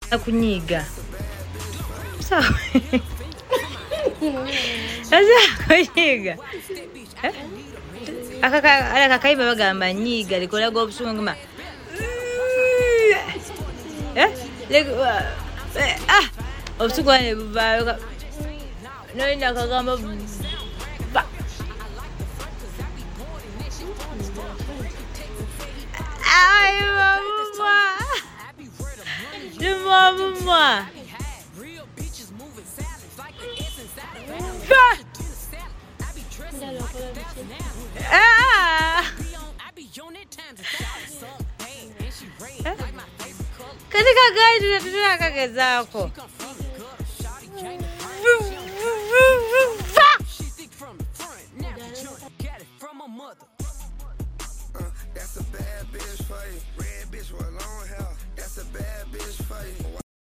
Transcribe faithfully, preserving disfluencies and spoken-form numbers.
kunyiga. Sawa. Sasa kunyiga. Eh? Akaka ala kakaiba bagamba nyiga likolaga obusungu ngoma. Eh? Lego ah, obusungu ane buba. No ina kagamba ba. Ay, mama. Mama. Ah! Katika gari tunataka kagezako. That's a bad bitch for you. Red bitch with long hair. That's a bad bitch for you.